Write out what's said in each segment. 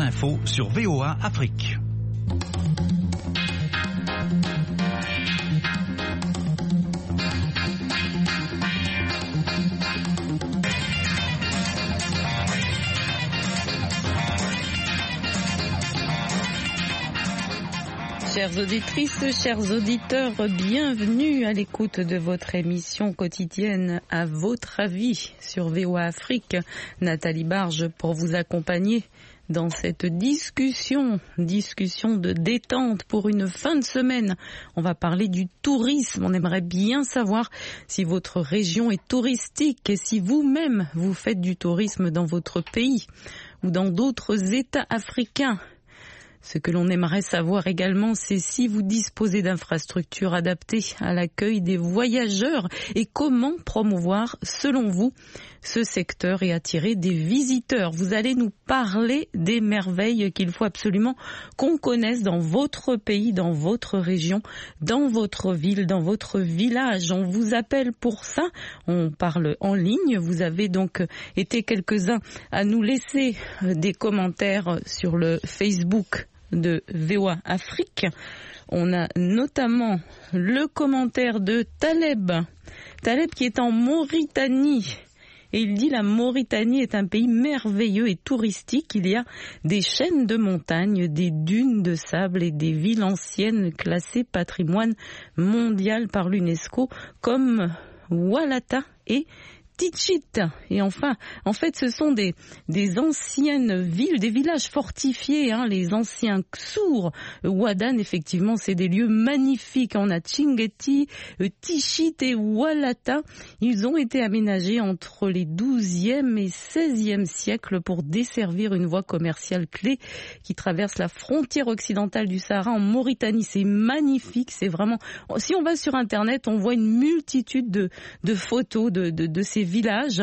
info sur VOA Afrique. Chères auditrices, chers auditeurs, bienvenue à l'écoute de votre émission quotidienne À votre avis sur VOA Afrique. Nathalie Barge pour vous accompagner dans cette discussion de détente pour une fin de semaine. On va parler du tourisme. On aimerait bien savoir si votre région est touristique et si vous-même vous faites du tourisme dans votre pays ou dans d'autres États africains. Ce que l'on aimerait savoir également, c'est si vous disposez d'infrastructures adaptées à l'accueil des voyageurs et comment promouvoir, selon vous, ce secteur et attirer des visiteurs. Vous allez nous parler des merveilles qu'il faut absolument qu'on connaisse dans votre pays, dans votre région, dans votre ville, dans votre village. On vous appelle pour ça. On parle en ligne. Vous avez donc été quelques-uns à nous laisser des commentaires sur le Facebook de VOA Afrique. On a notamment le commentaire de Taleb qui est en Mauritanie. Et il dit la Mauritanie est un pays merveilleux et touristique. Il y a des chaînes de montagnes, des dunes de sable et des villes anciennes classées patrimoine mondial par l'UNESCO comme Oualata et Tichit. Et enfin, en fait, ce sont des anciennes villes, des villages fortifiés, les anciens Ksour. Ouadan, effectivement, c'est des lieux magnifiques. On a Tchingeti, Tichit et Oualata. Ils ont été aménagés entre les 12e et 16e siècles pour desservir une voie commerciale clé qui traverse la frontière occidentale du Sahara en Mauritanie. C'est magnifique, c'est vraiment... Si on va sur Internet, on voit une multitude de photos de ces villages.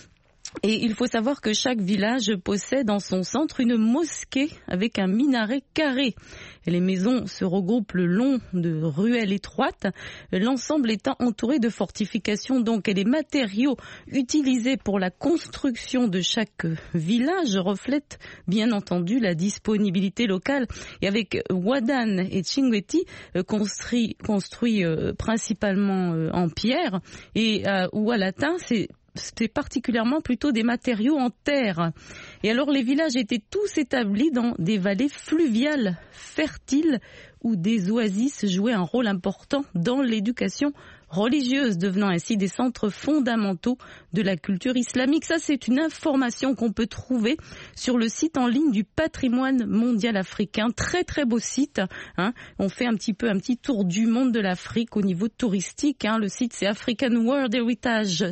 Et il faut savoir que chaque village possède en son centre une mosquée avec un minaret carré. Et les maisons se regroupent le long de ruelles étroites, l'ensemble étant entouré de fortifications. Donc, et les matériaux utilisés pour la construction de chaque village reflètent bien entendu la disponibilité locale. Et avec Ouadan et Tchingeti, construits principalement en pierre, et Oualata, c'est particulièrement plutôt des matériaux en terre. Et alors les villages étaient tous établis dans des vallées fluviales fertiles où des oasis jouaient un rôle important dans l'éducation religieuse, devenant ainsi des centres fondamentaux de la culture islamique. Ça, c'est une information qu'on peut trouver sur le site en ligne du patrimoine mondial africain. Très, très beau site. On fait un petit tour du monde de l'Afrique au niveau touristique. Le site, c'est African World Heritage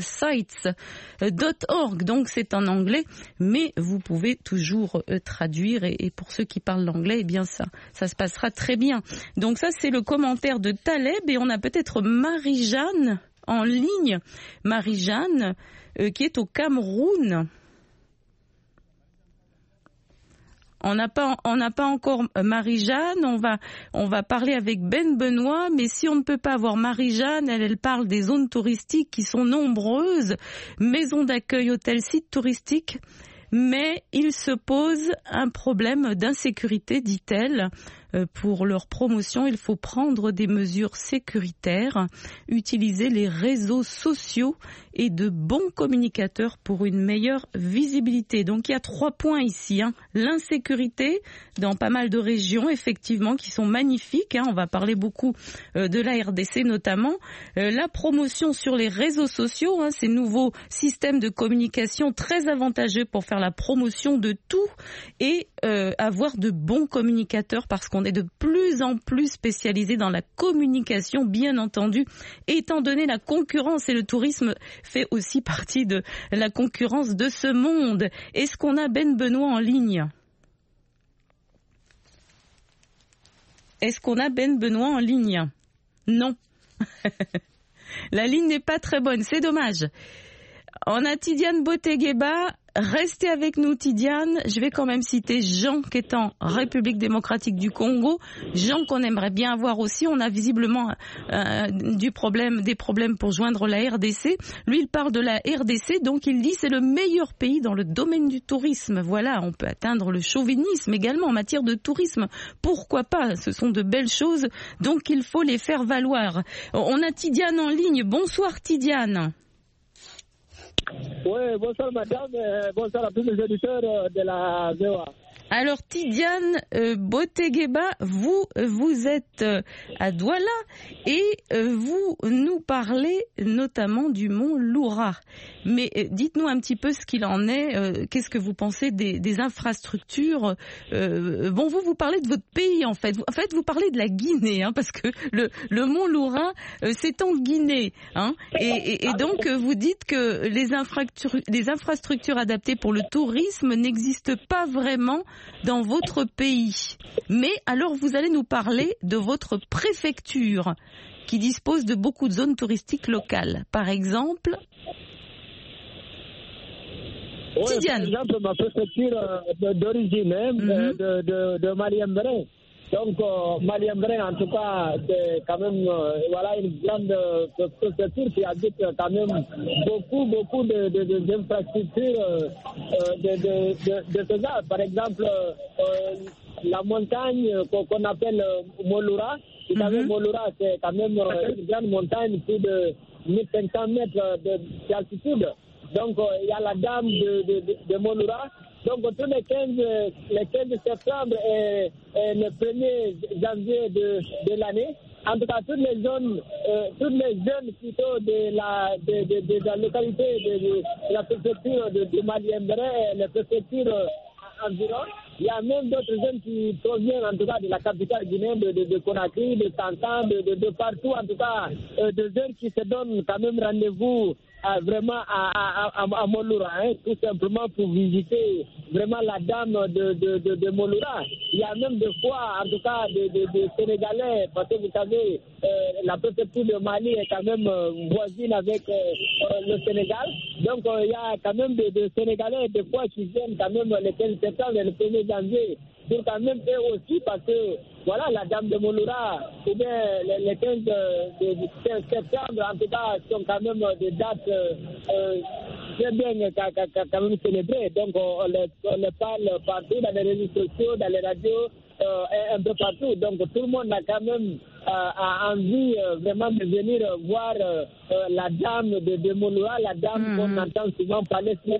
Sites.org. Donc, c'est en anglais, mais vous pouvez toujours traduire. Et pour ceux qui parlent l'anglais, eh bien, ça se passera très bien. Donc, ça, c'est le commentaire de Taleb. Et on a peut-être Marie-Jeanne en ligne, Marie-Jeanne qui est au Cameroun. On n'a pas encore Marie-Jeanne, on va parler avec Ben Benoît, mais si on ne peut pas avoir Marie-Jeanne, elle parle des zones touristiques qui sont nombreuses, maisons d'accueil, hôtels, sites touristiques, mais il se pose un problème d'insécurité, dit-elle. Pour leur promotion, il faut prendre des mesures sécuritaires, utiliser les réseaux sociaux et de bons communicateurs pour une meilleure visibilité. Donc il y a 3 points ici. L'insécurité dans pas mal de régions, effectivement, qui sont magnifiques. On va parler beaucoup de la RDC notamment. La promotion sur les réseaux sociaux, ces nouveaux systèmes de communication très avantageux pour faire la promotion de tout et avoir de bons communicateurs parce qu'on est de plus en plus spécialisé dans la communication, bien entendu, étant donné la concurrence, et le tourisme fait aussi partie de la concurrence de ce monde. Est-ce qu'on a Ben Benoît en ligne ? Est-ce qu'on a Ben Benoît en ligne ? Non. La ligne n'est pas très bonne, c'est dommage. On a Tidiane Botegueba Restez avec nous, Tidiane. Je vais quand même citer Jean qui est en République démocratique du Congo. Jean qu'on aimerait bien avoir aussi. On a visiblement des problèmes pour joindre la RDC. Lui, il parle de la RDC, donc il dit c'est le meilleur pays dans le domaine du tourisme. Voilà, on peut atteindre le chauvinisme également en matière de tourisme. Pourquoi pas? Ce sont de belles choses, donc il faut les faire valoir. On a Tidiane en ligne. Bonsoir, Tidiane. Oui, bonsoir madame, bonsoir à tous les auditeurs de la VOA. Alors Tidiane Botegueba, vous êtes à Douala et vous nous parlez notamment du mont Loura. Mais dites-nous un petit peu ce qu'il en est, qu'est-ce que vous pensez des infrastructures. Vous parlez de votre pays en fait. Vous parlez de la Guinée, parce que le mont Loura, c'est en Guinée. Et donc vous dites que les infrastructures adaptées pour le tourisme n'existent pas vraiment dans votre pays. Mais alors vous allez nous parler de votre préfecture qui dispose de beaucoup de zones touristiques locales. Par exemple, Tidiane. Par exemple, ma préfecture d'origine de Maliembéré. Donc, Maliembéré, en tout cas, c'est quand même une grande préfecture qui habite quand même beaucoup d'infrastructures de ce genre. Par exemple, la montagne qu'on appelle Moloura. Vous savez, Moloura, c'est quand même une grande montagne, plus de 1500 mètres d'altitude. Donc, il y a la dame de Moloura. Donc, tous les 15 septembre et le 1er janvier de l'année, en tout cas, toutes les jeunes plutôt de la localité de la préfecture de Maliembéré, la préfecture environ, il y a même d'autres jeunes qui proviennent en tout cas de la capitale guinéenne, de Conakry, de Tantan, de partout, en tout cas, de jeunes qui se donnent quand même rendez-vous vraiment à Moloura, tout simplement pour visiter vraiment la dame de Moloura. Il y a même des fois, en tout cas, des Sénégalais, parce que vous savez, la préfecture de Mali est quand même voisine avec le Sénégal. Donc, il y a quand même des Sénégalais, des fois, qui viennent quand même le 15 septembre et le 1er janvier, pour quand même eux aussi, parce que, voilà, la dame de Moloura, ou bien les 15 septembre, en tout cas, sont quand même des dates très bien quand même célébrées. Donc, on les parle partout, dans les réseaux sociaux, dans les radios, un peu partout. Donc, tout le monde a quand même envie vraiment de venir voir la dame de Moloura, la dame qu'on entend souvent parler sur...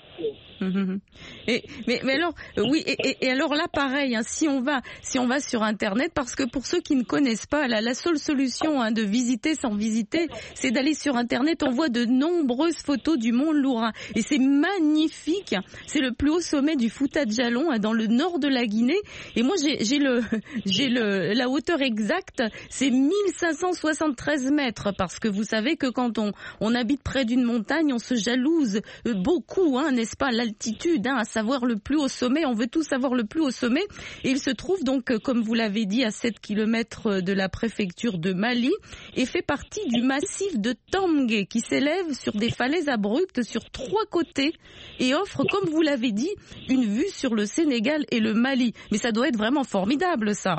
Mais alors oui et alors là pareil si on va sur internet, parce que pour ceux qui ne connaissent pas la seule solution de visiter sans visiter, c'est d'aller sur internet. On voit de nombreuses photos du mont Loura et c'est magnifique. C'est le plus haut sommet du Fouta Djallon dans le nord de la Guinée, et moi j'ai la hauteur exacte, c'est 1573 mètres, parce que vous savez que quand on habite près d'une montagne, on se jalouse beaucoup, n'est-ce pas, l'altitude, à savoir le plus haut sommet. On veut tous savoir le plus haut sommet. Et il se trouve donc, comme vous l'avez dit, à 7 km de la préfecture de Mali, et fait partie du massif de Tamgué, qui s'élève sur des falaises abruptes sur 3 côtés et offre, comme vous l'avez dit, une vue sur le Sénégal et le Mali. Mais ça doit être vraiment formidable, ça.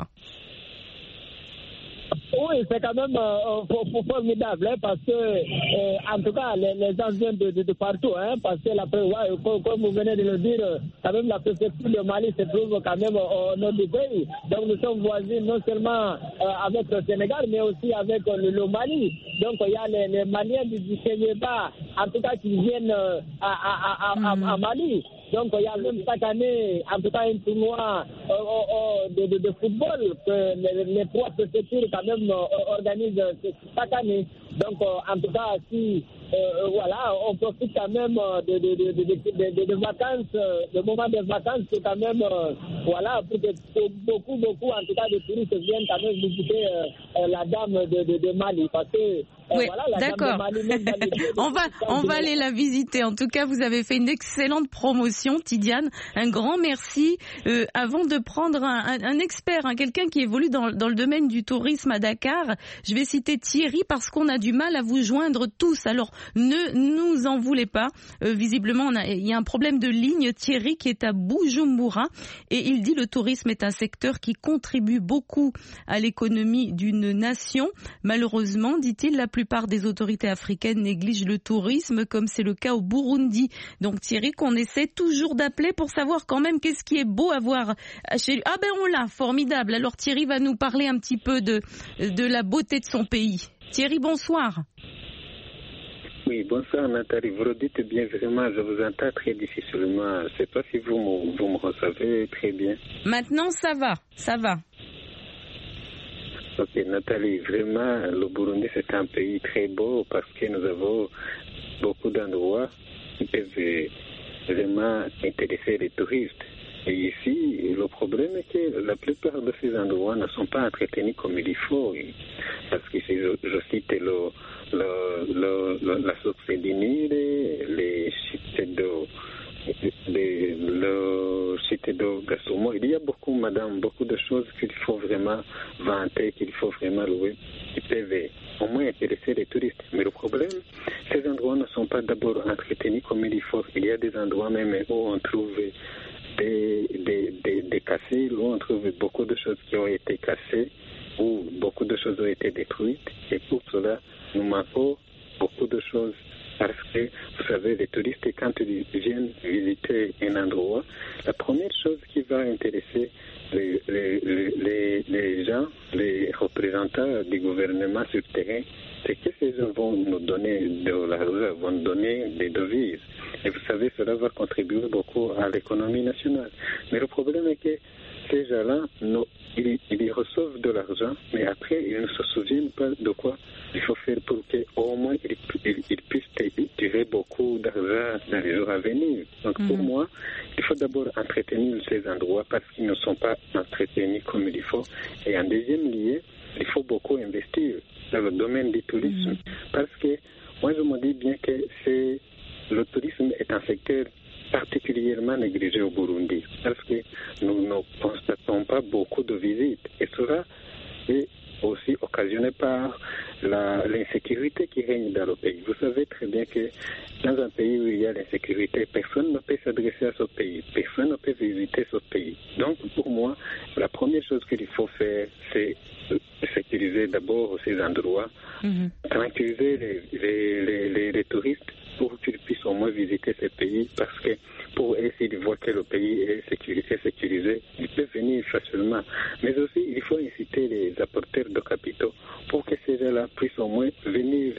Oui, c'est quand même formidable, parce que, en tout cas, les gens viennent de partout, parce que, comme vous venez de le dire, quand même la préfecture de Mali se trouve quand même au nord du pays. Donc, nous sommes voisins non seulement avec le Sénégal, mais aussi avec le Mali. Donc, il y a les Maliens du Sénégal, en tout cas, qui viennent à Mali. Donc, il y a même chaque année, en tout cas, un tournoi de football que les 3 préfectures quand même organisent chaque année. Donc, en tout cas, si on profite quand même de vacances, le moment des vacances, c'est quand même, pour que beaucoup, en tout cas, de touristes viennent quand même visiter la dame de Mali. Parce que Oui, d'accord. On va aller la visiter. En tout cas, vous avez fait une excellente promotion, Tidiane. Un grand merci. Avant de prendre un expert, quelqu'un qui évolue dans le domaine du tourisme à Dakar, je vais citer Thierry parce qu'on a du mal à vous joindre tous. Alors, ne nous en voulez pas. Visiblement, il y a un problème de ligne. Thierry qui est à Bujumbura et il dit le tourisme est un secteur qui contribue beaucoup à l'économie d'une nation. Malheureusement, dit-il, la plupart des autorités africaines négligent le tourisme, comme c'est le cas au Burundi. Donc Thierry, qu'on essaie toujours d'appeler pour savoir quand même qu'est-ce qui est beau à voir chez lui. Ah ben on l'a, formidable. Alors Thierry va nous parler un petit peu de la beauté de son pays. Thierry, bonsoir. Oui, bonsoir Nathalie. Vous le dites bien, vraiment, je vous entends très difficilement. Je ne sais pas si vous me recevez très bien. Maintenant, ça va. Ok, Nathalie, vraiment, le Burundi, c'est un pays très beau parce que nous avons beaucoup d'endroits qui peuvent vraiment intéresser les touristes. Et ici, le problème est que la plupart de ces endroits ne sont pas entretenus comme il faut. Parce que je cite la source du Nil, les sites d'eau. Le site de Gassomo, il y a beaucoup de choses qu'il faut vraiment vanter, qu'il faut vraiment louer, qui peuvent au moins intéresser les touristes. Mais le problème, ces endroits ne sont pas d'abord entretenus comme il faut. Il y a des endroits même où on trouve des cassés, où on trouve beaucoup de choses qui ont été cassées, où beaucoup de choses ont été détruites. Et pour cela, nous manquons beaucoup de choses. Parce que, vous savez, les touristes, quand ils viennent visiter un endroit, la première chose qui va intéresser les gens, les représentants du gouvernement sur le terrain, c'est que ces gens vont nous donner de l'argent, vont nous donner des devises. Et vous savez, cela va contribuer beaucoup à l'économie nationale. Mais le problème est que ces gens-là, ils reçoivent de l'argent, mais après, ils ne se souviennent pas de quoi il faut faire pour qu'au moins ils puissent tirer beaucoup d'argent dans les jours à venir. Donc pour moi, il faut d'abord entretenir ces endroits parce qu'ils ne sont pas entretenus comme il faut. Et en deuxième lieu, il faut beaucoup investir dans le domaine du tourisme. Parce que moi, je me dis bien que le tourisme est un secteur particulièrement négligé au Burundi parce que nous ne constatons pas beaucoup de visites et cela est aussi occasionné par l'insécurité qui règne dans le pays. Vous savez très bien que dans un pays où il y a l'insécurité, personne ne peut s'adresser à ce pays, personne ne peut visiter ce pays. Donc pour moi, la première chose qu'il faut faire, c'est sécuriser d'abord ces endroits, tranquilliser les touristes pour qu'ils puissent au moins visiter ces pays parce que pour eux, s'ils voient que le pays est sécurisé, ils peuvent venir facilement. Mais aussi, il faut inciter les apporteurs de capitaux pour que ces gens-là puissent au moins venir.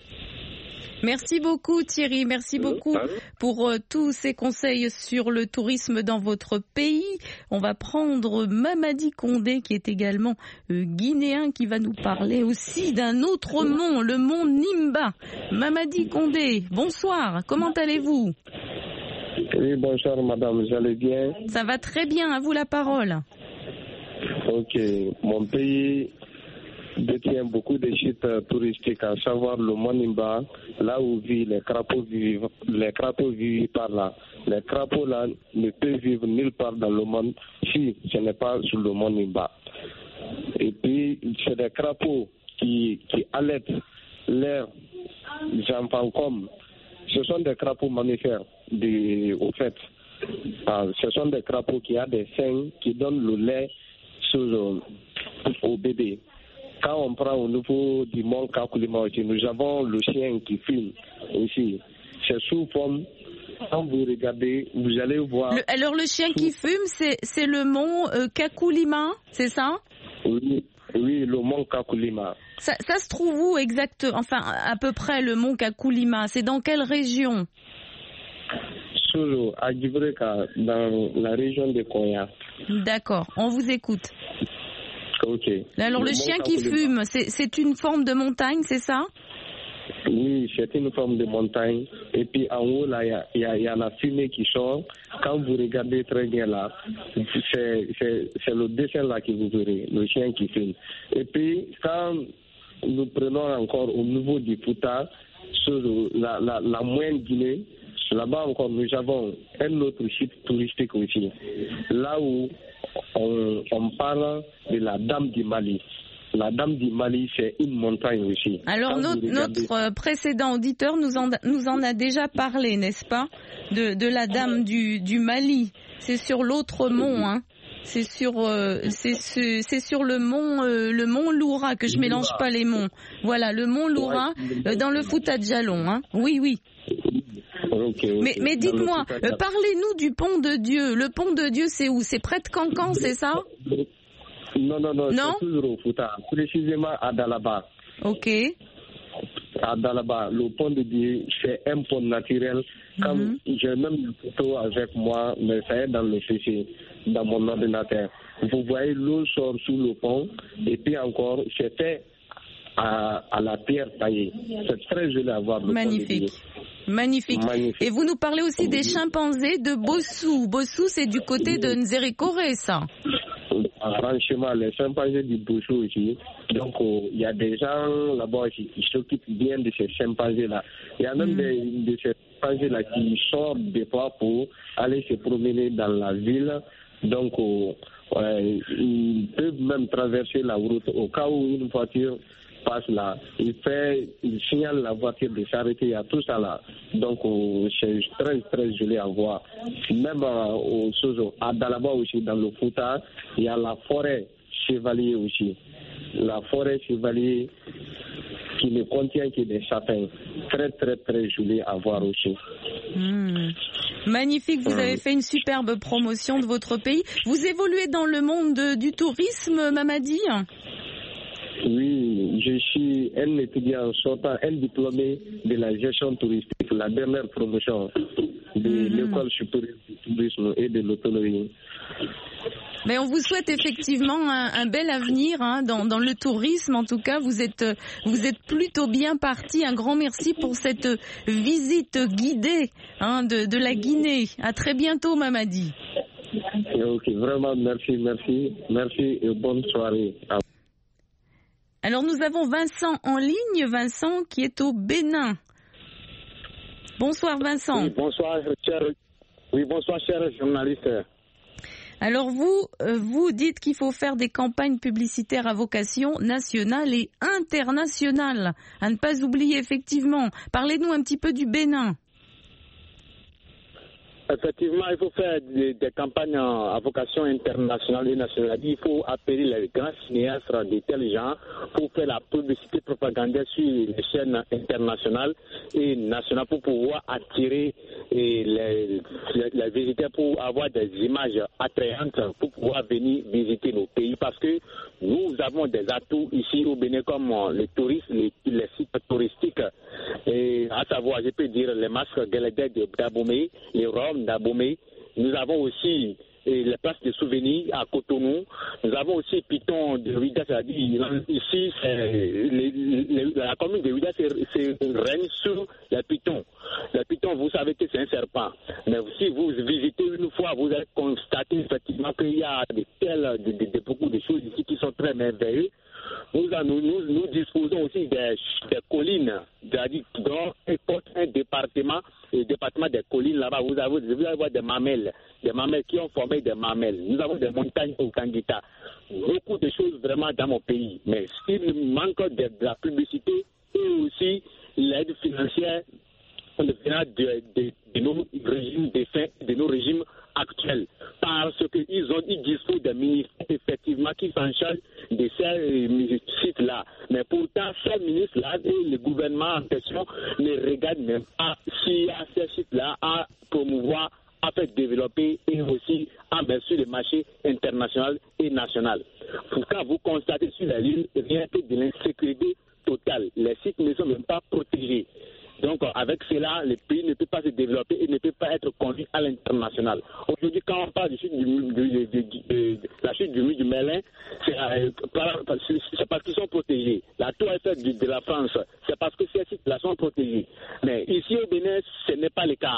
Merci beaucoup Thierry, merci beaucoup pour tous ces conseils sur le tourisme dans votre pays. On va prendre Mamadi Condé qui est également guinéen qui va nous parler aussi d'un autre mont, le mont Nimba. Mamadi Condé, bonsoir, comment allez-vous ? Oui, bonsoir madame, vous allez bien ? Ça va très bien, à vous la parole. Ok, mon pays détient beaucoup de sites touristiques, à savoir le mont Nimba, là où vivent les crapauds vivent par là. Les crapauds là ne peuvent vivre nulle part dans le monde si ce n'est pas sur le mont Nimba. Et puis, c'est des crapauds qui allaitent leurs enfants comme. Ce sont des crapauds mammifères, au fait. Ce sont des crapauds qui ont des seins qui donnent le lait au bébé. Quand on prend au niveau du mont Kakulima aussi, nous avons le chien qui fume ici. C'est sous forme. Quand vous regardez, vous allez voir. Alors le chien qui fume, c'est le mont Kakulima, c'est ça ? Oui, le mont Kakulima. Ça se trouve où exactement ? Enfin, à peu près le mont Kakulima. C'est dans quelle région ? Solo, à Gibreka, dans la région de Konya. D'accord, on vous écoute. Ok. Alors le chien qui fume, c'est une forme de montagne, c'est ça ? Oui, c'est une forme de montagne. Et puis en haut, là, il y a la fumée qui sort. Quand vous regardez très bien là, c'est le dessin là que vous verrez, le chien qui fume. Et puis quand nous prenons encore au niveau du Fouta, sur la moyenne Guinée, là-bas encore, nous avons un autre site touristique aussi. Là où on parle de la Dame du Mali. La Dame du Mali, c'est une montagne aussi. Alors, notre précédent auditeur nous en a déjà parlé, n'est-ce pas, de la Dame du Mali. C'est sur l'autre mont, hein. C'est sur le mont Loura, que je mélange pas les monts. Voilà, le mont Loura, dans le Fouta Djallon, hein. Oui. Okay. Mais dites-moi, parlez-nous du Pont de Dieu. Le Pont de Dieu, c'est où? C'est près de Cancan, c'est ça? Non, c'est toujours au Fouta, précisément à Dalaba. Ok. À Dalaba, le Pont de Dieu, c'est un pont naturel. Comme j'ai même une photo avec moi, mais ça est dans le PC, dans mon ordinateur. Vous voyez, l'eau sort sous le pont, et puis encore, c'est fait à la pierre taillée. C'est très joli à voir. Magnifique. Magnifique. Et vous nous parlez aussi des chimpanzés de Bossou. Bossou, c'est du côté de Nzérikore, ça. Franchement, les chimpanzés du Bossou aussi. Donc, il y a des gens là-bas qui s'occupent bien de ces chimpanzés-là. Il y a même de ces chimpanzés-là qui sortent des fois pour aller se promener dans la ville. Donc, ils peuvent même traverser la route au cas où une voiture passe là, il signale la voiture de s'arrêter, il y a tout ça là. Donc c'est très très joli à voir. Même à Dalaba aussi, dans le Fouta, il y a la forêt chevalier aussi. La forêt chevalier qui ne contient que des sapins. Très très très joli à voir aussi. Magnifique, vous avez fait une superbe promotion de votre pays. Vous évoluez dans le monde du tourisme, Mamadi? Oui, je suis un étudiant sortant, un diplômé de la gestion touristique, la dernière promotion de l'école supérieure du tourisme et de l'hôtellerie. Mais on vous souhaite effectivement un bel avenir dans le tourisme. En tout cas, vous êtes plutôt bien parti. Un grand merci pour cette visite guidée de la Guinée. À très bientôt, Mamadi. Ok, vraiment merci et bonne soirée. Alors nous avons Vincent en ligne, Vincent qui est au Bénin. Bonsoir Vincent. Oui, bonsoir cher journaliste. Alors vous dites qu'il faut faire des campagnes publicitaires à vocation nationale et internationale. À ne pas oublier effectivement. Parlez-nous un petit peu du Bénin. Effectivement, il faut faire des campagnes à vocation internationale et nationale. Il faut appeler les grands cinéastes de tel genre pour faire la publicité propagande sur les chaînes internationales et nationales pour pouvoir attirer les visiteurs, pour avoir des images attrayantes pour pouvoir venir visiter nos pays. Parce que nous avons des atouts ici au Bénin comme le tourisme, les sites touristiques, et à savoir, je peux dire, les masques Guélédé d'Abomey, les Roms d'Abomey. Nous avons aussi les places de souvenirs à Cotonou. Nous avons aussi Piton de Ouidah, c'est-à-dire ici, la commune de Ouidah règne sur les pitons. Le piton, vous savez que c'est un serpent. Mais si vous visitez une fois, vous allez constater effectivement qu'il y a beaucoup de choses ici qui sont très merveilleuses. Nous disposons aussi des collines, c'est-à-dire dans un département, le département des collines là-bas, vous allez voir des mamelles qui ont formé des mamelles. Nous avons des montagnes au Kangita, beaucoup de choses vraiment dans mon pays. Mais il manque de la publicité et aussi l'aide financière de nos régimes défunts, de nos régimes actuels, parce qu'ils disposent des ministres effectivement qui s'en chargent de ces sites-là. Mais pourtant, ces ministres-là et le gouvernement en question ne regardent même pas s'il y a ces sites-là à promouvoir, à faire développer et aussi à mettre sur le marché international et national. Pourtant, vous constatez sur la ligne rien que de l'insécurité totale. Les sites ne sont même pas protégés. Donc, avec cela, le pays ne peut pas se développer et ne peut pas être conduit à l'international. Aujourd'hui, quand on parle de la chute du mur du Mélin, c'est parce qu'ils sont protégés. La tour Eiffel de la France, c'est parce que ces sites-là sont protégés. Mais ici au Bénin, ce n'est pas le cas.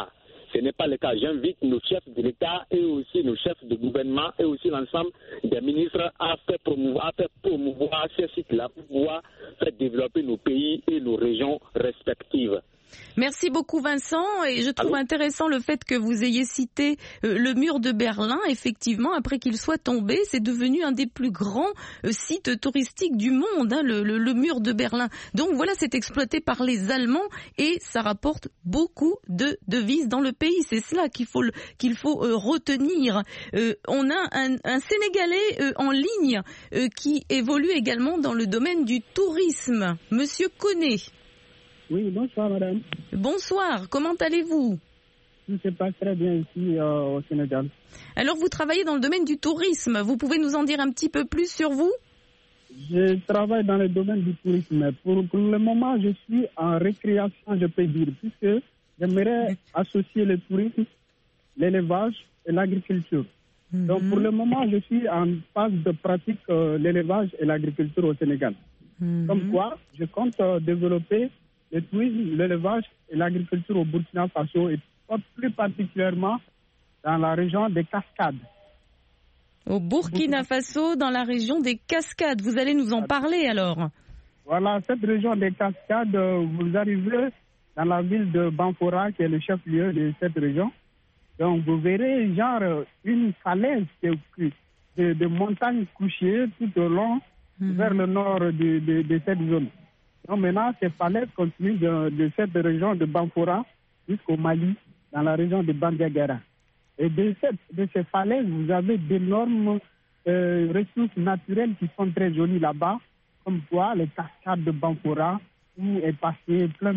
ce n'est pas le cas. J'invite nos chefs de l'État et aussi nos chefs de gouvernement et aussi l'ensemble des ministres à faire promouvoir ces sites-là pour pouvoir faire développer nos pays et nos régions respectives. Merci beaucoup Vincent, et je trouve intéressant le fait que vous ayez cité le mur de Berlin. Effectivement, après qu'il soit tombé, c'est devenu un des plus grands sites touristiques du monde, hein, le mur de Berlin. Donc voilà, c'est exploité par les Allemands et ça rapporte beaucoup de devises dans le pays. C'est cela qu'il faut retenir. On a un Sénégalais en ligne qui évolue également dans le domaine du tourisme. Monsieur Koné. Oui, bonsoir madame. Bonsoir, comment allez-vous? Tout se passe très bien ici au Sénégal. Alors vous travaillez dans le domaine du tourisme, vous pouvez nous en dire un petit peu plus sur vous? Je travaille dans le domaine du tourisme. Pour le moment, je suis en récréation, je peux dire, puisque j'aimerais associer le tourisme, l'élevage et l'agriculture. Donc pour le moment, je suis en phase de pratique l'élevage et l'agriculture au Sénégal. Comme quoi, je compte développer le tourisme, l'élevage et l'agriculture au Burkina Faso et plus particulièrement dans la région des Cascades. Au Burkina Faso, dans la région des Cascades. Vous allez nous en parler alors? Voilà, cette région des Cascades, vous arrivez dans la ville de Banfora, qui est le chef-lieu de cette région. Donc vous verrez genre une falaise de montagnes couchées tout au long vers le nord de cette zone. Donc maintenant, ces falaises continuent de cette région de Banfora jusqu'au Mali, dans la région de Bandiagara. Et de ces falaises, vous avez d'énormes ressources naturelles qui sont très jolies là-bas, comme quoi les cascades de Banfora, où est passé plein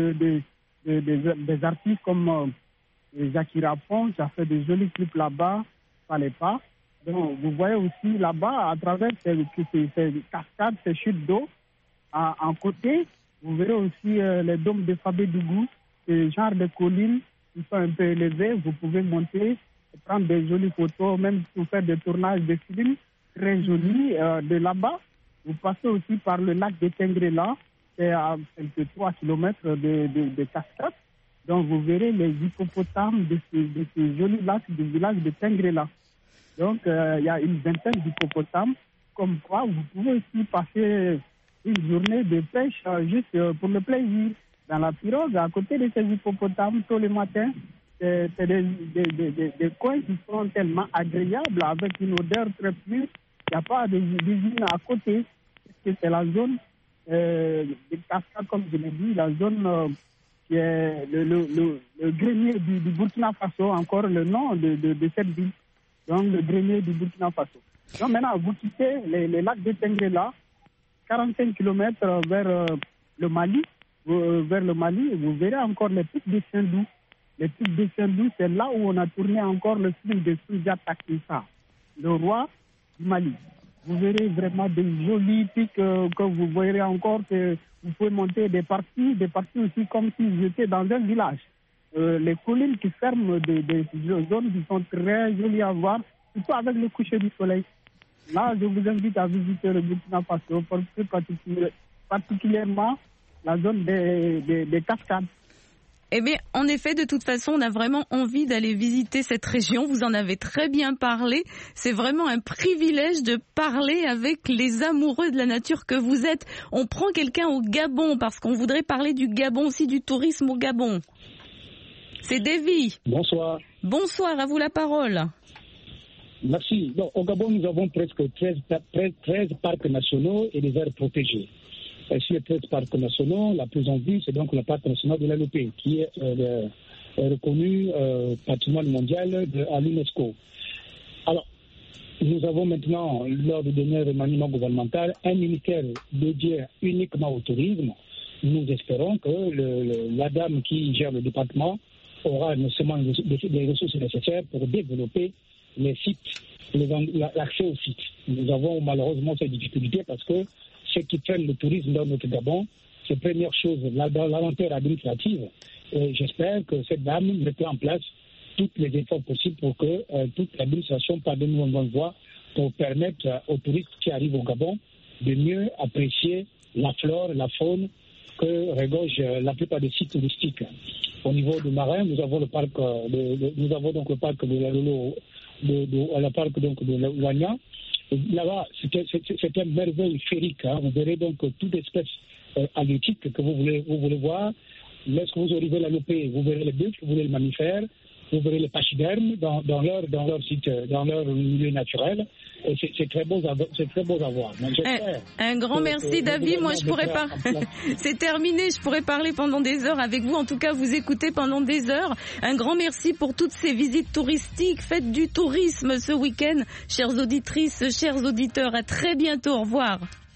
des artistes comme Jackie Rapon, qui a fait des jolis clips là-bas, fallait pas. Donc vous voyez aussi là-bas, à travers ces cascades, ces chutes d'eau, en côté, vous verrez aussi les dômes de Fabé-Dougou, ce genre de collines qui sont un peu élevées. Vous pouvez monter, prendre des jolies photos, même pour faire des tournages de films très jolis de là-bas. Vous passez aussi par le lac de Tengrela, c'est à quelques 3 km de cascades. Donc vous verrez les hippopotames de ce joli lac du village de Tengrela. Donc il y a une vingtaine d'hippopotames. Comme quoi, vous pouvez aussi passer une journée de pêche juste pour le plaisir. Dans la pirogue, à côté de ces hippopotames, tous les matins, c'est des coins qui sont tellement agréables, avec une odeur très pure. Il n'y a pas d'usine à côté, parce que c'est la zone des cascades, comme je l'ai dit, la zone qui est le grenier du Burkina Faso, encore le nom de cette ville. Donc le grenier du Burkina Faso. Donc maintenant, vous quittez les lacs de Tengrela, 45 km vers le Mali, vous verrez encore les pics de Saint-Dou. Les pics de Saint-Dou, c'est là où on a tourné encore le film de Soujata Kissa, le roi du Mali. Vous verrez vraiment des jolis pics que vous verrez encore, que vous pouvez monter des parties aussi comme si j'étais dans un village. Les collines qui ferment des zones qui sont très jolies à voir, surtout avec le coucher du soleil. Là, je vous invite à visiter le Burkina Faso, plus particulièrement la zone des cascades. Eh bien, en effet, de toute façon, on a vraiment envie d'aller visiter cette région. Vous en avez très bien parlé. C'est vraiment un privilège de parler avec les amoureux de la nature que vous êtes. On prend quelqu'un au Gabon parce qu'on voudrait parler du Gabon aussi, du tourisme au Gabon. C'est Davy. Bonsoir. Bonsoir, à vous la parole. Merci. Donc, au Gabon, nous avons presque 13 parcs nationaux et des aires protégées. Sur les 13 parcs nationaux, la plus en vue, c'est donc le parc national de l'Alopé, qui est reconnu patrimoine mondial à l'UNESCO. Alors, nous avons maintenant, lors du dernier remaniement gouvernemental, un ministère dédié uniquement au tourisme. Nous espérons que la dame qui gère le département aura non seulement les ressources nécessaires pour développer les sites, l'accès aux sites. Nous avons malheureusement ces difficultés parce que ce qui freine le tourisme dans notre Gabon, c'est première chose, la lenteur administrative. Et j'espère que cette dame mettra en place tous les efforts possibles pour que toute l'administration parte de nous en bonne voie pour permettre aux touristes qui arrivent au Gabon de mieux apprécier la flore, la faune que regorge la plupart des sites touristiques. Au niveau du marin, nous avons le parc nous avons donc le parc de la Lolo, le parc donc de Wanya. Là-bas, c'est un merveille féerique. Hein. Vous verrez donc toute espèce halieutique que vous voulez voir. Lorsque vous arrivez à l'Alopé, vous verrez les buffles, vous verrez les mammifères, vous verrez les pachydermes dans leur site, dans leur milieu naturel. Et c'est très beau à voir. Un grand merci, David. Moi, je pourrais pas. C'est terminé. Je pourrais parler pendant des heures avec vous. En tout cas, vous écouter pendant des heures. Un grand merci pour toutes ces visites touristiques. Faites du tourisme ce week-end, chères auditrices, chers auditeurs. À très bientôt. Au revoir.